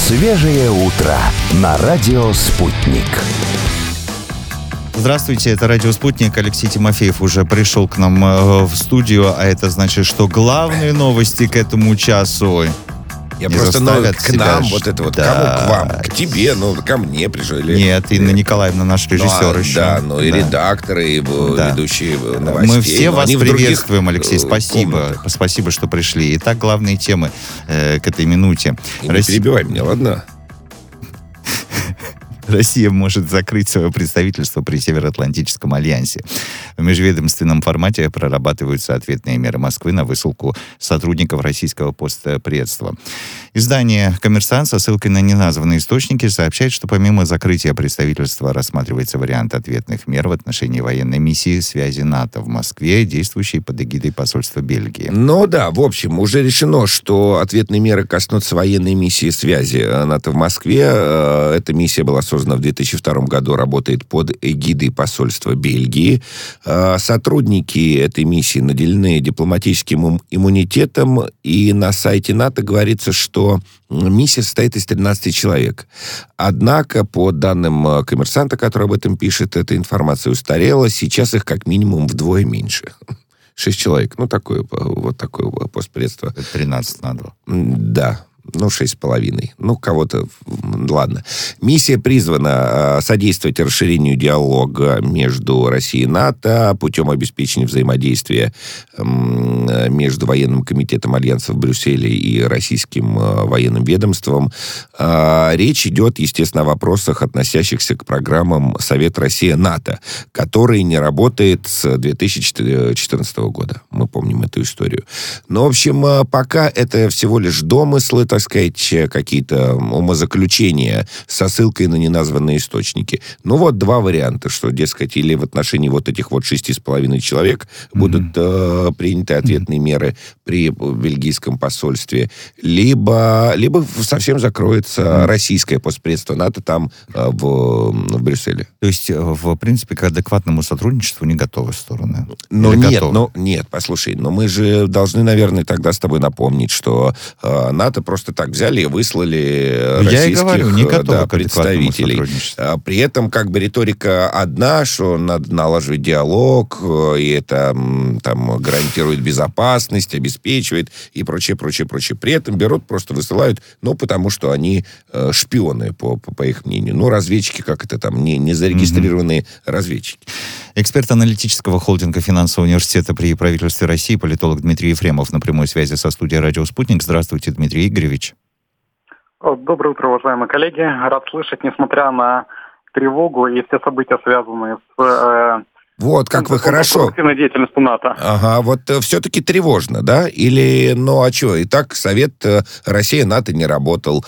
Свежее утро на радио «Спутник». Здравствуйте, это радио «Спутник». Алексей Тимофеев уже пришел к нам в студию, а это значит, что главные новости к этому часу Я не просто к нам, себя... вот это вот, Да. кому к вам? К тебе, ко мне пришли. Нет, Инна Николаевна, наш режиссер еще. Да, и редакторы, и ведущие новостей. Мы все вас приветствуем, Алексей, спасибо. Комнатах. Спасибо, что пришли. Итак, главные темы к этой минуте. Не перебивай меня, ладно? Россия может закрыть свое представительство при Североатлантическом альянсе. В межведомственном формате прорабатываются ответные меры Москвы на высылку сотрудников российского постпредства. Издание «Коммерсант» со ссылкой на неназванные источники сообщает, что помимо закрытия представительства рассматривается вариант ответных мер в отношении военной миссии связи НАТО в Москве, действующей под эгидой посольства Бельгии. В общем, уже решено, что ответные меры коснутся военной миссии связи НАТО в Москве. Эта миссия была создана в 2002 году, работает под эгидой посольства Бельгии. Сотрудники этой миссии наделены дипломатическим иммунитетом, и на сайте НАТО говорится, что миссия состоит из 13 человек. Однако, по данным «Коммерсанта», который об этом пишет, эта информация устарела. Сейчас их как минимум вдвое меньше. 6 человек. Такое постпредство. 13 на 2. Да. 6,5. Кого-то... Ладно. Миссия призвана содействовать расширению диалога между Россией и НАТО путем обеспечения взаимодействия между военным комитетом Альянса в Брюсселе и российским военным ведомством. Речь идет, естественно, о вопросах, относящихся к программам Совет Россия-НАТО, который не работает с 2014 года. Мы помним эту историю. В общем, пока это всего лишь домыслы, так сказать, какие-то умозаключения со ссылкой на неназванные источники. Два варианта, что, дескать, или в отношении этих 6,5 человек будут приняты ответные меры при бельгийском посольстве, либо совсем закроется российское постпредство НАТО там, в Брюсселе. То есть, в принципе, к адекватному сотрудничеству не готовы стороны? Нет, послушай, мы же должны, наверное, тогда с тобой напомнить, что НАТО просто так взяли и выслали российских представителей. При этом притворика одна, что надо налаживать диалог, и это гарантирует безопасность, обеспечивает и прочее. При этом берут, просто высылают, потому что они шпионы, по их мнению. Разведчики, не зарегистрированные разведчики. Эксперт аналитического холдинга финансового университета при правительстве России, политолог Дмитрий Ефремов на прямой связи со студией «Радио Спутник». Здравствуйте, Дмитрий Игоревич. Доброе утро, уважаемые коллеги. Рад слышать, несмотря на тревогу и все события, связанные с... как вы хорошо. Активной деятельностью НАТО. Ага, все-таки тревожно, да? Или, а что, и так Совет Россия-НАТО не работал.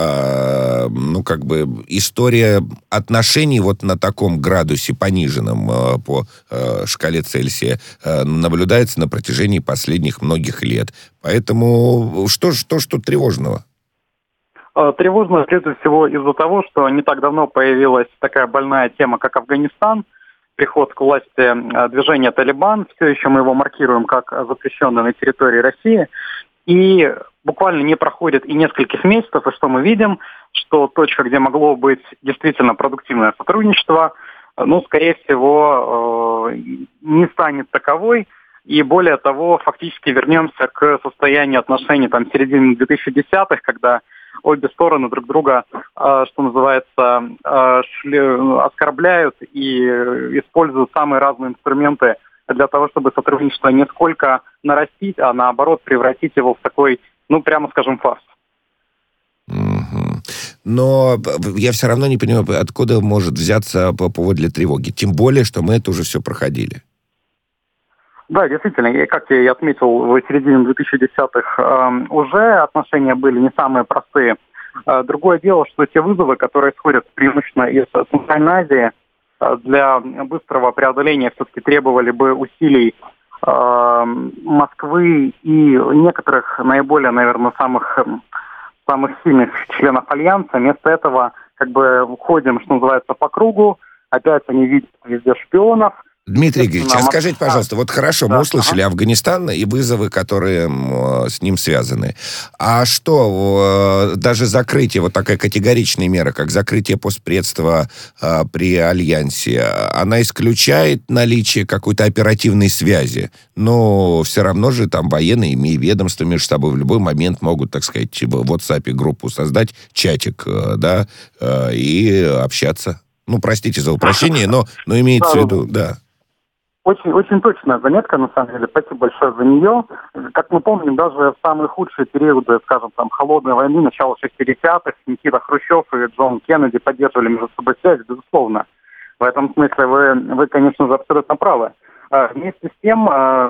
История отношений на таком градусе пониженном по шкале Цельсия наблюдается на протяжении последних многих лет. Поэтому что тут тревожного? Тревожно, прежде всего, из-за того, что не так давно появилась такая больная тема, как Афганистан, приход к власти движения «Талибан». Все еще мы его маркируем как запрещенное на территории России. И буквально не проходит и нескольких месяцев, и что мы видим, что точка, где могло быть действительно продуктивное сотрудничество, скорее всего, не станет таковой. И более того, фактически вернемся к состоянию отношений середины 2010-х, когда обе стороны друг друга, что называется, оскорбляют и используют самые разные инструменты для того, чтобы сотрудничество не сколько нарастить, а наоборот превратить его в такой, прямо скажем, фарс. Но я все равно не понимаю, откуда может взяться повод для тревоги. Тем более, что мы это уже все проходили. Да, действительно, как я отметил, в середине 2010-х уже отношения были не самые простые. Другое дело, что те вызовы, которые исходят преимущественно из Центральной Азии, для быстрого преодоления все-таки требовали бы усилий Москвы и некоторых наиболее, наверное, самых сильных членов Альянса. Вместо этого ходим, что называется, по кругу. Опять они видят везде шпионов. Дмитрий Игоревич, а скажите, пожалуйста, вот хорошо, мы услышали Афганистан и вызовы, которые с ним связаны. А что, даже закрытие, вот такая категоричная мера, как закрытие постпредства при Альянсе, она исключает наличие какой-то оперативной связи? Но все равно же там военные и ведомства между собой в любой момент могут, так сказать, в WhatsApp группу создать, чатик, да, и общаться. Ну, простите за упрощение, но имеется в виду, да. Очень, очень точная заметка, на самом деле. Спасибо большое за нее. Как мы помним, даже в самые худшие периоды, скажем, там, холодной войны, начала 60-х, Никита Хрущев и Джон Кеннеди поддерживали между собой связь, безусловно. В этом смысле вы, конечно же, абсолютно правы. Вместе с тем,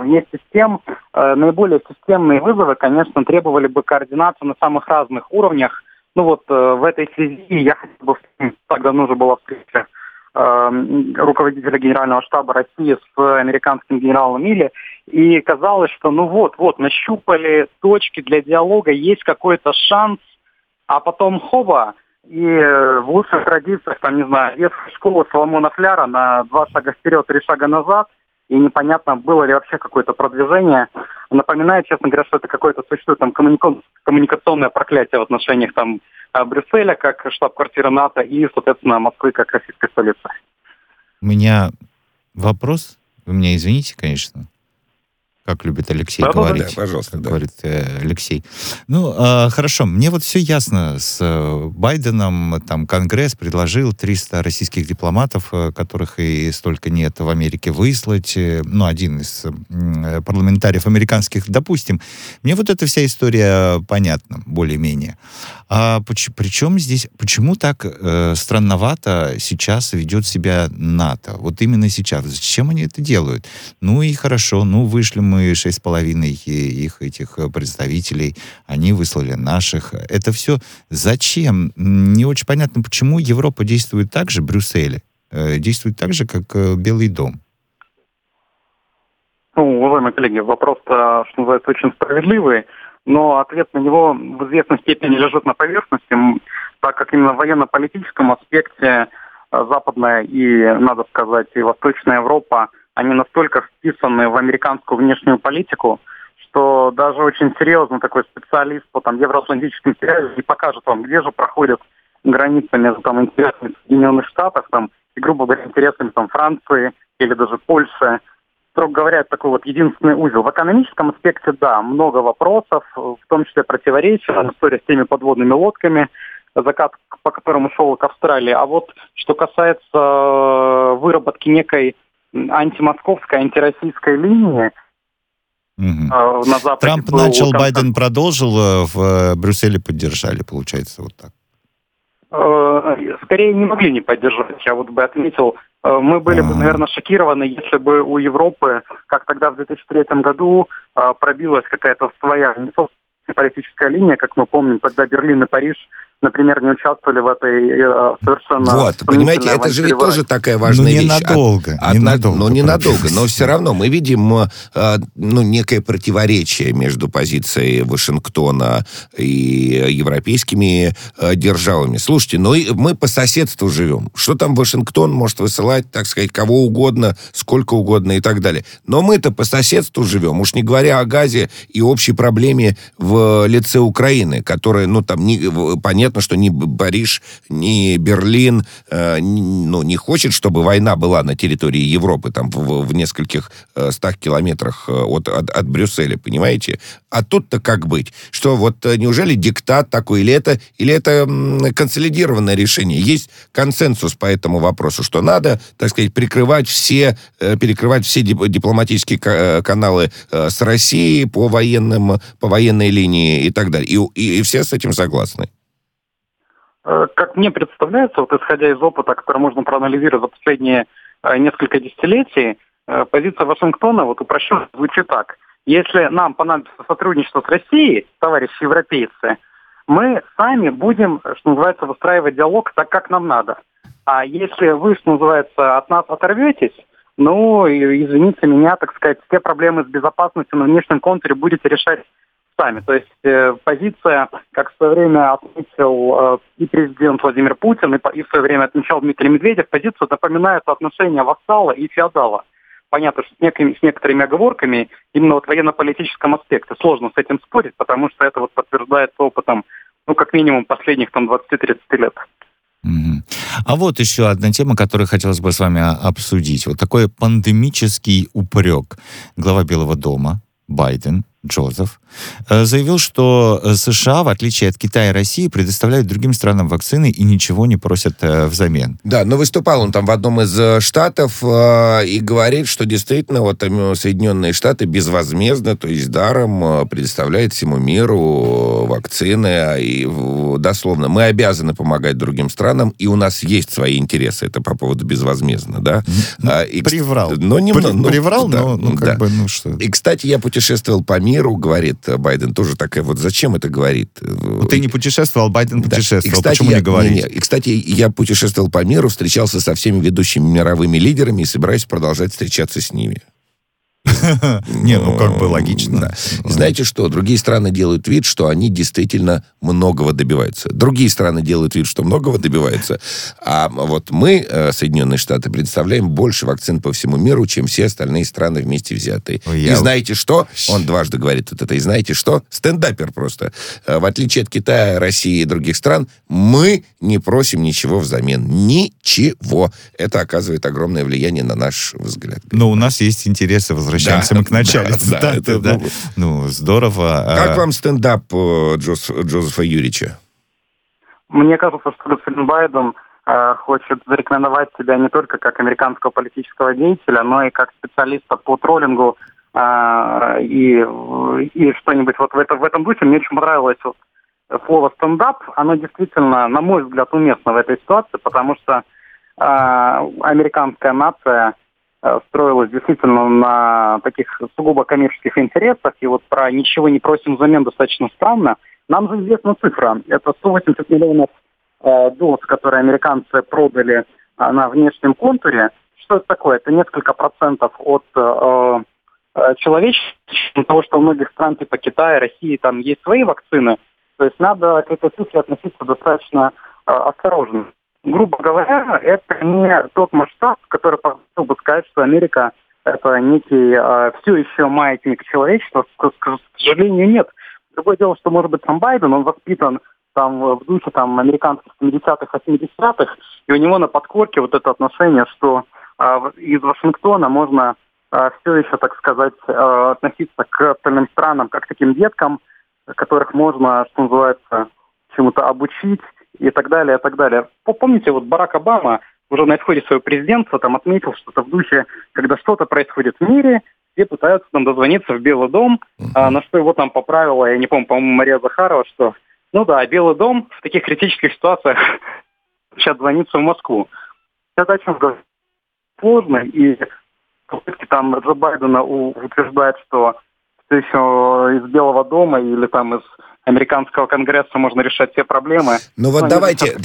наиболее системные вызовы, конечно, требовали бы координации на самых разных уровнях. Ну вот в этой связи я хотел бы, так давно уже была встреча руководителя Генерального штаба России с американским генералом Милли, и казалось, что ну вот, нащупали точки для диалога, есть какой-то шанс, а потом хоба, и в лучших традициях, там, не знаю, детская школа Соломона Фляра на 2 шага вперед, 3 шага назад, и непонятно, было ли вообще какое-то продвижение. Напоминает, честно говоря, что это какое-то существует там коммуникационное проклятие в отношениях там Брюсселя как штаб-квартира НАТО и, соответственно, Москвы как российской столицы. У меня вопрос, вы меня извините, конечно, как любит Алексей говорить. Да, пожалуйста. Как говорит Алексей. Ну, хорошо, мне вот все ясно. С Байденом там Конгресс предложил 300 российских дипломатов, которых и столько нет в Америке, выслать. Ну, один из парламентариев американских, допустим. Мне вот эта вся история понятна, более-менее. А причем здесь, почему так странновато сейчас ведет себя НАТО? Вот именно сейчас. Зачем они это делают? Ну и хорошо, вышли мы 6,5 их этих представителей, они выслали наших. Это все зачем? Не очень понятно, почему Европа действует так же, Брюссель действует так же, как Белый дом. Ну, уважаемые коллеги, вопрос-то, что называется, очень справедливый, но ответ на него в известной степени лежит на поверхности, так как именно в военно-политическом аспекте западная и, надо сказать, и Восточная Европа, они настолько вписаны в американскую внешнюю политику, что даже очень серьезно такой специалист по там евроатлантическим связям не покажет вам, где же проходят границы между там интересами Соединенных Штатов там, и, грубо говоря, интересами там Франции или даже Польши. Строго говоря, это такой вот единственный узел. В экономическом аспекте, да, много вопросов, в том числе противоречия, история с теми подводными лодками, закат, по которому шел к Австралии. А вот что касается выработки некой антимосковской, антироссийской линии, на Западе... Трамп начал, Байден продолжил, в Брюсселе поддержали, получается, вот так. Скорее не могли не поддержать. Я вот бы отметил, мы были бы, наверное, шокированы, если бы у Европы, как тогда в 2003 году, пробилась какая-то своя политическая линия, как мы помним, когда Берлин и Париж, например, не участвовали в этой совершенно... Вот, понимаете, это же ведь тоже такая важная вещь. Ненадолго. Ненадолго, но все равно мы видим некое противоречие между позицией Вашингтона и европейскими державами. Слушайте, мы по соседству живем. Что там Вашингтон может высылать, так сказать, кого угодно, сколько угодно и так далее. Но мы-то по соседству живем, уж не говоря о газе и общей проблеме в лице Украины, которая, понятно, что ни Париж, ни Берлин не хочет, чтобы война была на территории Европы, там в нескольких 100 километрах от Брюсселя, понимаете? А тут-то как быть? Что вот неужели диктат такой, или это консолидированное решение? Есть консенсус по этому вопросу, что надо, так сказать, перекрывать все дипломатические каналы с Россией по военной линии и так далее. И все с этим согласны. Как мне представляется, вот исходя из опыта, который можно проанализировать за последние несколько десятилетий, позиция Вашингтона вот упрощенно звучит так. Если нам понадобится сотрудничество с Россией, товарищи европейцы, мы сами будем, что называется, выстраивать диалог так, как нам надо. А если вы, что называется, от нас оторветесь, извините меня, так сказать, все проблемы с безопасностью на внешнем контуре будете решать сами. То есть позиция, как в свое время отметил и президент Владимир Путин, и в свое время отмечал Дмитрий Медведев, позицию напоминает отношения вассала и феодала. понятно, что с некоторыми оговорками именно вот в военно-политическом аспекте. Сложно с этим спорить, потому что это вот подтверждается опытом, как минимум последних 20-30 лет. А вот еще одна тема, которую хотелось бы с вами обсудить. Вот такой пандемический упрек. Глава Белого дома Байден, Джозеф, заявил, что США, в отличие от Китая и России, предоставляют другим странам вакцины и ничего не просят взамен. Да, но выступал он там в одном из штатов и говорит, что действительно вот Соединенные Штаты безвозмездно, то есть даром, предоставляют всему миру вакцины. И дословно, мы обязаны помогать другим странам, и у нас есть свои интересы. Это по поводу безвозмездно, да? Приврал. Приврал, но да. Что... И, кстати, я путешествовал по миру, говорит Байден, тоже такая, вот зачем это говорит? Ты не путешествовал, Байден путешествовал. И, кстати, почему не говорить? И, кстати, я путешествовал по миру, встречался со всеми ведущими мировыми лидерами и собираюсь продолжать встречаться с ними. Логично. Да. Знаете что? Другие страны делают вид, что они действительно многого добиваются. Другие страны делают вид, что многого добиваются. А вот мы, Соединенные Штаты, предоставляем больше вакцин по всему миру, чем все остальные страны вместе взятые. И знаете что? Он дважды говорит это. И знаете что? Стендапер просто. В отличие от Китая, России и других стран, мы не просим ничего взамен. Ничего. Это оказывает огромное влияние на наш взгляд. Но у нас есть интересы, возвращаемся мы к началу. Здорово. Как вам стендап Джозефа Юрьевича? Мне кажется, что господин Байден хочет зарекомендовать себя не только как американского политического деятеля, но и как специалиста по троллингу и что-нибудь вот в этом духе. Мне очень понравилось слово «стендап». Оно действительно, на мой взгляд, уместно в этой ситуации, потому что американская нация строилась действительно на таких сугубо коммерческих интересах, и вот про «ничего не просим взамен» достаточно странно. Нам же известна цифра. Это 180 миллионов доз, которые американцы продали на внешнем контуре. Что это такое? Это несколько процентов от человечества, того, что у многих стран типа Китая, России там есть свои вакцины. То есть надо к этой цифре относиться достаточно осторожно. Грубо говоря, это не тот масштаб, который позволил бы сказать, что Америка – это некий все еще маятник человечества. К сожалению, нет. Другое дело, что, может быть, сам Байден, он воспитан там в духе американских 70-х, 80-х, и у него на подкорке вот это отношение, что из Вашингтона можно все еще, так сказать, относиться к остальным странам как к таким деткам, которых можно, что называется, чему-то обучить, и так далее, и так далее. Помните, вот Барак Обама уже на исходе своего президентства там отметил что-то в духе, когда что-то происходит в мире, все пытаются там дозвониться в Белый дом, на что его там поправила, я не помню, по-моему, Мария Захарова, что, Белый дом в таких критических ситуациях сейчас звонится в Москву. Это о чем говорить? Сложно, и попытки там Джо Байдена утверждает, что все еще из Белого дома или там из американского конгресса можно решать все проблемы. Давайте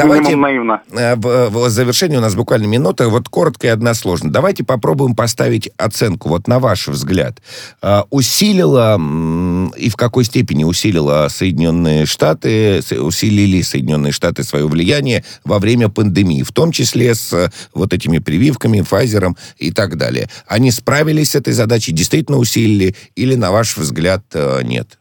в завершении у нас буквально минута, вот коротко и односложно. Давайте попробуем поставить оценку, вот на ваш взгляд. Усилила и в какой степени усилили Соединенные Штаты свое влияние во время пандемии, в том числе с вот этими прививками, Pfizer'ом и так далее. Они справились с этой задачей, действительно усилили, или, на ваш взгляд, нет?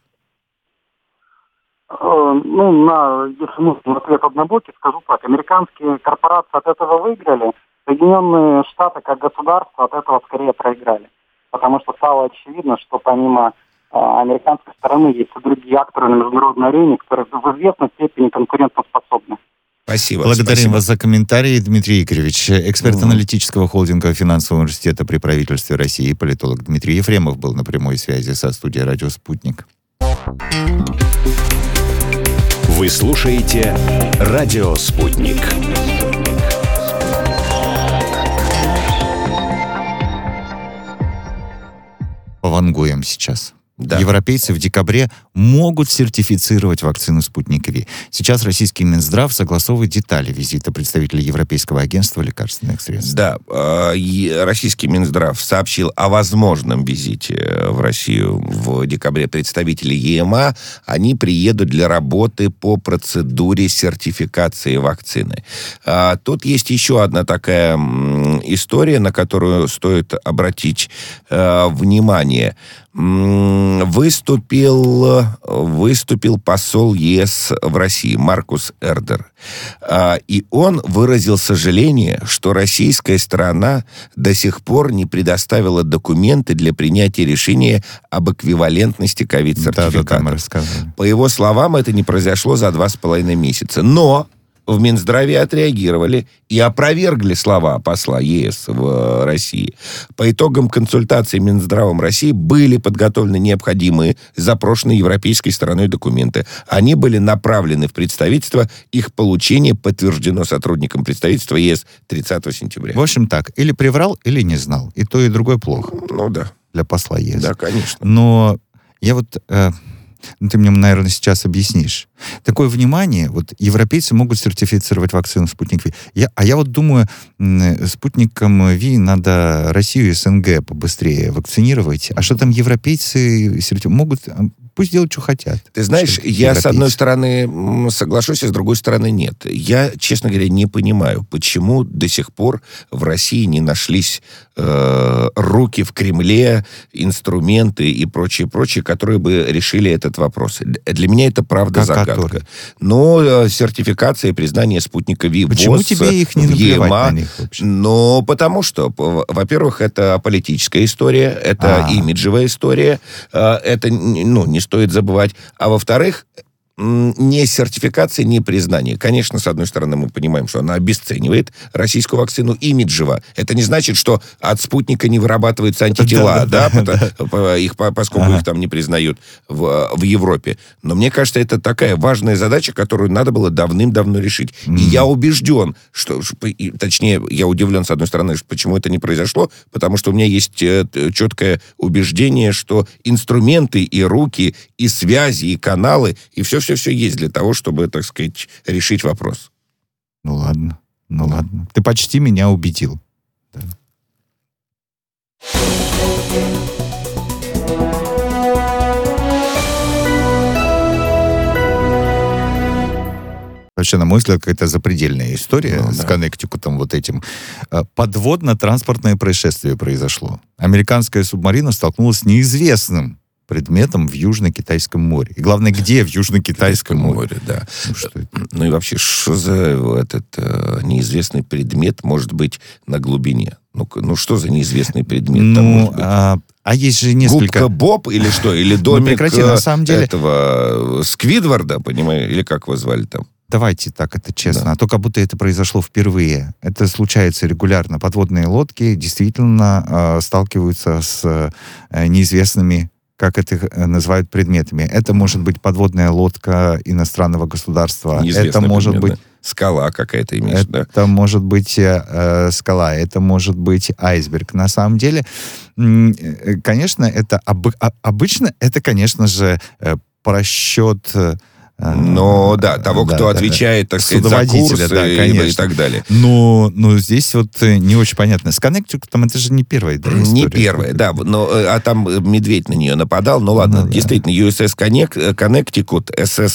Если нужен ответ однобокий, скажу так. Американские корпорации от этого выиграли, Соединенные Штаты как государство от этого скорее проиграли. Потому что стало очевидно, что помимо американской стороны есть и другие акторы на международной арене, которые в известной степени конкурентоспособны. Спасибо. Благодарим вас за комментарии, Дмитрий Игоревич. Эксперт аналитического холдинга финансового университета при правительстве России, политолог Дмитрий Ефремов был на прямой связи со студией «Радио Спутник». Вы слушаете «Радио Спутник». Повангуем сейчас. Да. Европейцы в декабре могут сертифицировать вакцину «Спутник Ви». Сейчас российский Минздрав согласовывает детали визита представителей Европейского агентства лекарственных средств. Да, российский Минздрав сообщил о возможном визите в Россию в декабре представителей ЕМА. Они приедут для работы по процедуре сертификации вакцины. Тут есть еще одна такая история, на которую стоит обратить внимание. Выступил посол ЕС в России Маркус Эрдер. И он выразил сожаление, что российская сторона до сих пор не предоставила документы для принятия решения об эквивалентности ковид-сертификатов. По его словам, это не произошло за 2,5 месяца. Но в Минздраве отреагировали и опровергли слова посла ЕС в России. По итогам консультаций Минздравом России были подготовлены необходимые запрошенные европейской стороной документы. Они были направлены в представительство. Их получение подтверждено сотрудникам представительства ЕС 30 сентября. В общем так, или приврал, или не знал. И то, и другое плохо. Ну да. Для посла ЕС. Да, конечно. Но я вот... ты мне, наверное, сейчас объяснишь. Такое внимание, вот европейцы могут сертифицировать вакцину «Спутник Ви». Я вот думаю, «Спутником Ви» надо Россию и СНГ побыстрее вакцинировать. А что там европейцы могут... Пусть делают, что хотят. Ты знаешь, я с одной стороны соглашусь, а с другой стороны нет. Я, честно говоря, не понимаю, почему до сих пор в России не нашлись руки в Кремле, инструменты и прочее, которые бы решили этот вопрос. Для меня это правда загадка. Но сертификация и признание «Спутника Ви» в ВОЗ, почему тебе их не наплевать на них вообще? Ну, потому что, во-первых, это политическая история, это имиджевая история, это, не стоит забывать. А во-вторых, ни сертификация, ни признание. Конечно, с одной стороны, мы понимаем, что она обесценивает российскую вакцину имиджево. Это не значит, что от «Спутника» не вырабатываются антитела, поскольку их там не признают в Европе. Но мне кажется, это такая важная задача, которую надо было давным-давно решить. И я убежден, точнее, я удивлен, с одной стороны, почему это не произошло, потому что у меня есть четкое убеждение, что инструменты и руки, и связи, и каналы, и все есть для того, чтобы, так сказать, решить вопрос. Ну ладно. Ты почти меня убедил. Да. Вообще, на мой взгляд, какая-то запредельная история с Коннектикутом вот этим. Подводно-транспортное происшествие произошло. Американская субмарина столкнулась с неизвестным предметом в Южно-Китайском море. И главное, где в Южно-Китайском море? Да. Ну и вообще, что за этот неизвестный предмет может быть на глубине? Ну что за неизвестный предмет там может быть? А есть же несколько... Губка Боб или что? Или домик прекрати, на самом деле... этого Сквидварда, понимаешь? Или как его звали там? Давайте так, это честно. А то как будто это произошло впервые. Это случается регулярно. Подводные лодки действительно сталкиваются с неизвестными, как это называют, предметами. Это может быть подводная лодка иностранного государства. Неизвестный это может предмет, быть... Скала какая-то имеешь, да? Это может быть скала, это может быть айсберг. На самом деле, конечно, это обычно, это, конечно же, просчет... Но, того, кто отвечает, так сказать, за курсы и так далее. Но здесь вот не очень понятно. С Коннектикутом это же не первая история. Не первая, да. А там медведь на нее нападал. Ну ладно, действительно, USS Connecticut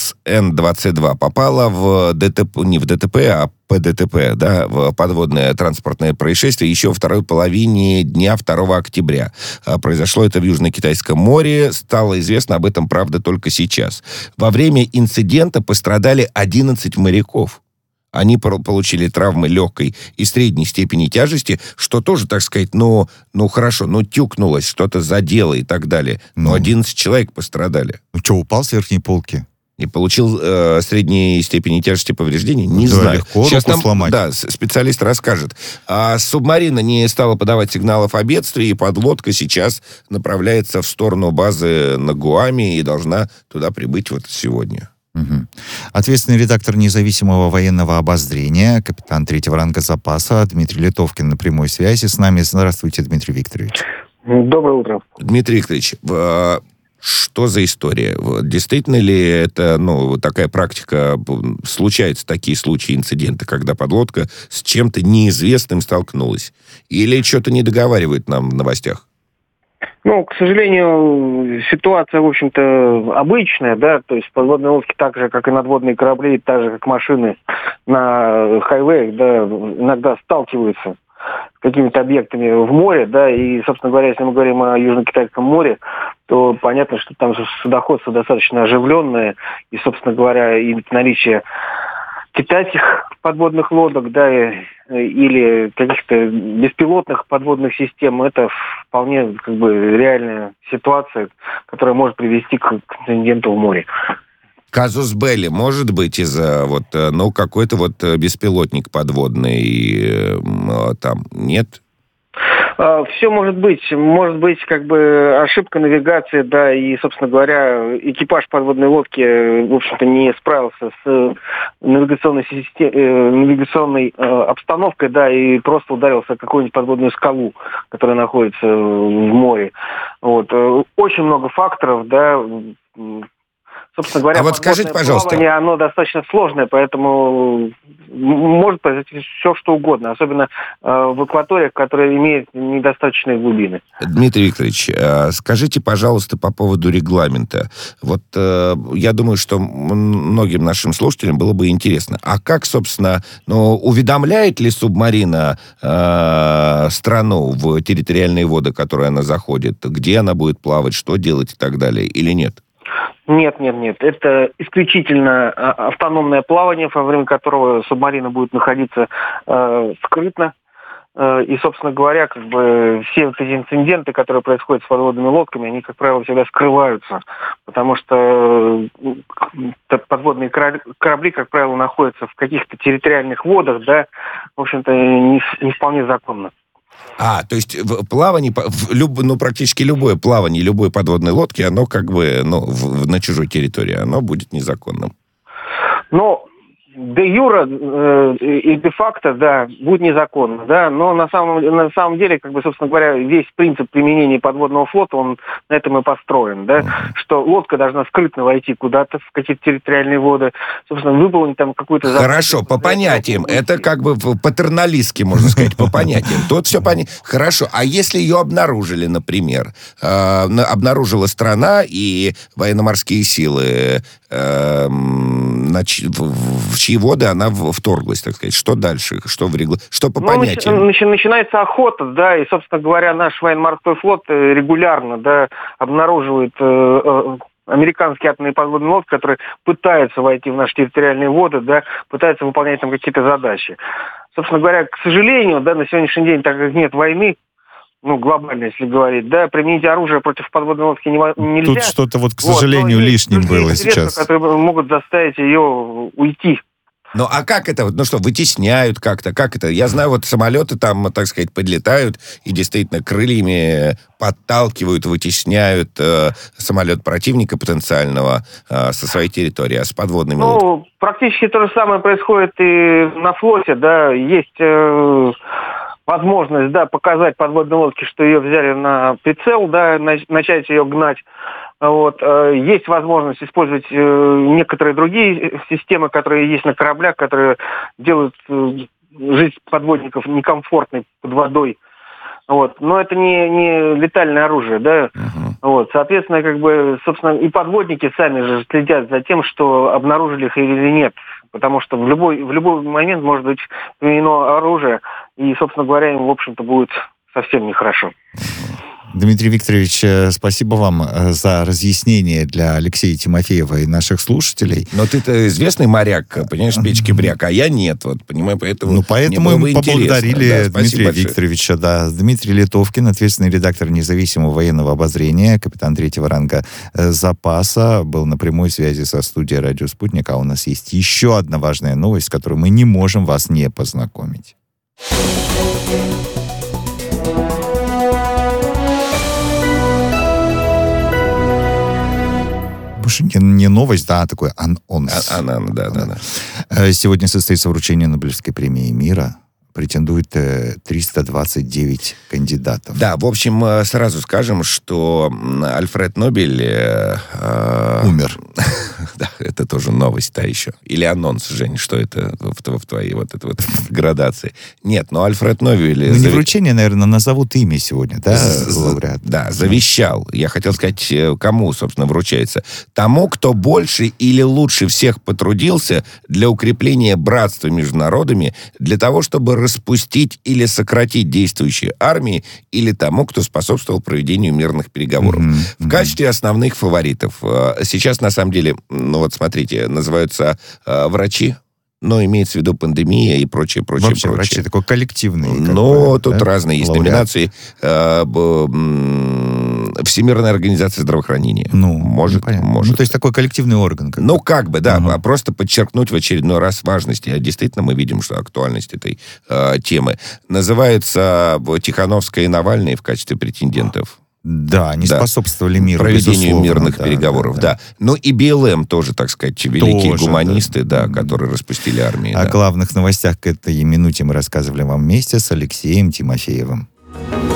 SSN-22 попала в ДТП, не в ДТП, а ПДТП, в подводное транспортное происшествие еще во второй половине дня 2 октября. Произошло это в Южно-Китайском море. Стало известно об этом, правда, только сейчас. Во время инцидента пострадали 11 моряков. Они получили травмы легкой и средней степени тяжести, что тоже, так сказать, хорошо, тюкнулось, что-то задело и так далее. Но 11 человек пострадали. Упал с верхней полки? И получил средней степени тяжести повреждений? Не знаю. Легко сейчас руку сломать. Да, специалист расскажет. А субмарина не стала подавать сигналов о бедствии, и подлодка сейчас направляется в сторону базы на Гуаме и должна туда прибыть вот сегодня. Угу. Ответственный редактор независимого военного обозрения, капитан 3-го ранга запаса Дмитрий Литовкин на прямой связи с нами. Здравствуйте, Дмитрий Викторович. Доброе утро. Дмитрий Викторович, Что за история? Действительно ли это, такая практика, случаются такие случаи, инциденты, когда подлодка с чем-то неизвестным столкнулась? Или что-то не договаривают нам в новостях? К сожалению, ситуация, в общем-то, обычная, да, то есть подводные лодки так же, как и надводные корабли, так же, как машины на хайвеях, да, иногда сталкиваются с какими-то объектами в море, да, и, собственно говоря, если мы говорим о Южно-Китайском море, то понятно, что там судоходство достаточно оживленное, и, собственно говоря, и наличие китайских подводных лодок, да, или каких-то беспилотных подводных систем, это вполне реальная ситуация, которая может привести к инциденту в море. Казус белли может быть из-за какой-то беспилотник подводный там, нет? Все может быть. Может быть, ошибка навигации, да, и, собственно говоря, экипаж подводной лодки, в общем-то, не справился с навигационной обстановкой, да, и просто ударился о какую-нибудь подводную скалу, которая находится в море. Очень много факторов, да. Собственно говоря, скажите, пожалуйста, плавание, оно достаточно сложное, поэтому может произойти все, что угодно, особенно в акваториях, которые имеют недостаточные глубины. Дмитрий Викторович, скажите, пожалуйста, по поводу регламента. Я думаю, что многим нашим слушателям было бы интересно. А как, собственно, уведомляет ли субмарина страну в территориальные воды, в которые она заходит, где она будет плавать, что делать и так далее, или нет? Нет. Это исключительно автономное плавание, во время которого субмарина будет находиться скрытно. И, собственно говоря, все эти инциденты, которые происходят с подводными лодками, они, как правило, всегда скрываются. Потому что подводные корабли, как правило, находятся в каких-то территориальных водах, да, в общем-то, не вполне законно. То есть плавание, практически любое плавание любой подводной лодки, оно на чужой территории, оно будет незаконным. Де юра и де-факто, да, будет незаконно, да, но на самом деле, собственно говоря, весь принцип применения подводного флота, он на этом и построен, да, что лодка должна скрытно войти куда-то в какие-то территориальные воды, собственно, выполнить там какую-то задачу. Хорошо, по понятиям, это патерналистски, можно сказать, по понятиям. Тут все понятно. Хорошо, а если ее обнаружили, например, обнаружила страна и военно-морские силы, в чьи воды она вторглась, так сказать. Что дальше? Что по понятиям? Начинается охота, да, и, собственно говоря, наш военно-морской флот регулярно, да, обнаруживает американские атомные подводные лодки, которые пытаются войти в наши территориальные воды, да, пытаются выполнять там какие-то задачи. Собственно говоря, к сожалению, да, на сегодняшний день, так как нет войны, глобально, если говорить, да, применить оружие против подводной лодки нельзя. Тут что-то, к сожалению, лишним было сейчас. Которые могут заставить ее уйти. А как это? Вытесняют как-то? Как это? Я знаю, самолеты там, так сказать, подлетают и действительно крыльями подталкивают, вытесняют самолет противника потенциального со своей территории, а с подводными лодками? Практически то же самое происходит и на флоте, да, есть возможность, да, показать подводной лодке, что ее взяли на прицел, да, начать ее гнать. Есть возможность использовать некоторые другие системы, которые есть на кораблях, которые делают жизнь подводников некомфортной под водой. Но это не летальное оружие, да. Соответственно, собственно, и подводники сами же следят за тем, что обнаружили их или нет. Потому что в любой момент может быть применено оружие, и, собственно говоря, им, в общем-то, будет совсем нехорошо. Дмитрий Викторович, спасибо вам за разъяснение для Алексея Тимофеева и наших слушателей. Но ты-то известный моряк, понимаешь, печки-бряк, а я нет, понимаю, поэтому... Поэтому мы поблагодарили Дмитрия Викторовича, да. Дмитрий Литовкин, ответственный редактор независимого военного обозрения, капитан 3-го ранга запаса, был на прямой связи со студией «Радио Спутник», а у нас есть еще одна важная новость, с которой мы не можем вас не познакомить. Больше не новость, да, а такой анонс. Да. Сегодня состоится вручение Нобелевской премии мира. претендует 329 кандидатов. Да, в общем, сразу скажем, что Альфред Нобель... умер. Да, это тоже новость та еще. Или анонс, Жень, что это в твоей вот этой вот градации. Нет, но Альфред Нобель... Ну, не вручение, наверное, назовут имя сегодня, да, лауреат? Да, завещал. Я хотел сказать, кому, собственно, вручается. Тому, кто больше или лучше всех потрудился для укрепления братства между народами, для того, чтобы распустить или сократить действующие армии, или тому, кто способствовал проведению мирных переговоров. В качестве основных фаворитов сейчас, на самом деле, ну вот смотрите, называются врачи, но имеется в виду пандемия и прочее. Вообще врачи такой коллективный. Но тут разные есть номинации. Всемирная организация здравоохранения. Может. Ну, то есть такой коллективный орган. Ну, как бы, да. Просто подчеркнуть в очередной раз важность. И действительно мы видим, что актуальность этой темы. Называется Тихановская и Навальный в качестве претендентов. Да, они способствовали миру, проведению мирных переговоров, да. Ну и БЛМ тоже, так сказать, великие гуманисты, которые распустили армию. О главных новостях к этой минуте мы рассказывали вам вместе с Алексеем Тимофеевым.